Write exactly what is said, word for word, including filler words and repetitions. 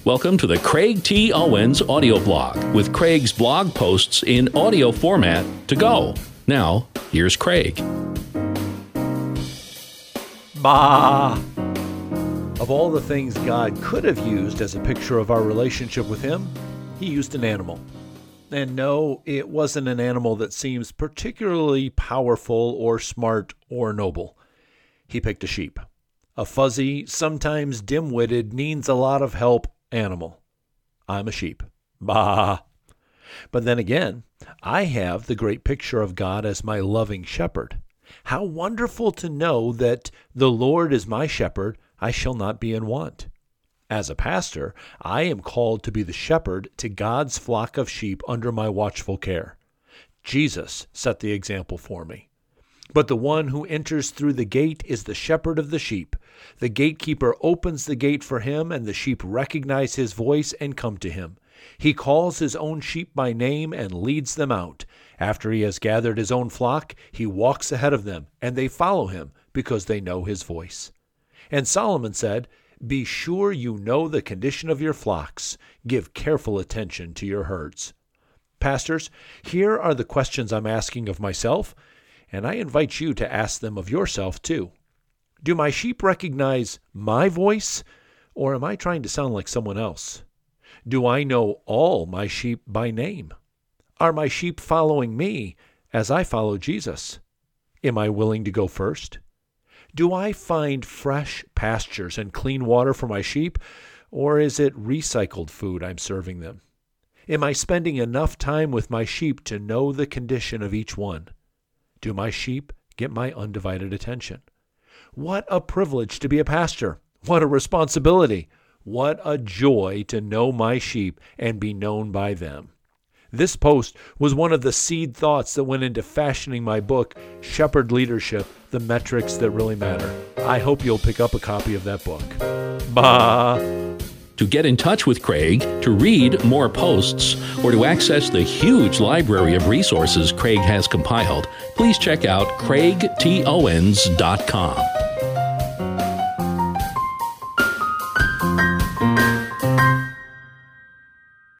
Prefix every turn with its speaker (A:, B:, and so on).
A: Welcome to the Craig T. Owens audio blog with Craig's blog posts in audio format to go. Now, here's Craig.
B: Bah! Of all the things God could have used as a picture of our relationship with Him, He used an animal. And no, it wasn't an animal that seems particularly powerful or smart or noble. He picked a sheep. A fuzzy, sometimes dim-witted, needs a lot of help animal. I'm a sheep. Bah! But then again, I have the great picture of God as my loving shepherd. How wonderful to know that the Lord is my shepherd, I shall not be in want. As a pastor, I am called to be the shepherd to God's flock of sheep under my watchful care. Jesus set the example for me. But the one who enters through the gate is the shepherd of the sheep. The gatekeeper opens the gate for him, and the sheep recognize his voice and come to him. He calls his own sheep by name and leads them out. After he has gathered his own flock, he walks ahead of them, and they follow him because they know his voice. And Solomon said, "Be sure you know the condition of your flocks. Give careful attention to your herds." Pastors, here are the questions I'm asking of myself, and I invite you to ask them of yourself too. Do my sheep recognize my voice, or am I trying to sound like someone else? Do I know all my sheep by name? Are my sheep following me as I follow Jesus? Am I willing to go first? Do I find fresh pastures and clean water for my sheep, or is it recycled food I'm serving them? Am I spending enough time with my sheep to know the condition of each one? Do my sheep get my undivided attention? What a privilege to be a pastor. What a responsibility. What a joy to know my sheep and be known by them. This post was one of the seed thoughts that went into fashioning my book, Shepherd Leadership, The Metrics That Really Matter. I hope you'll pick up a copy of that book. Bah!
A: To get in touch with Craig, to read more posts, or to access the huge library of resources Craig has compiled, please check out craig t owens dot com.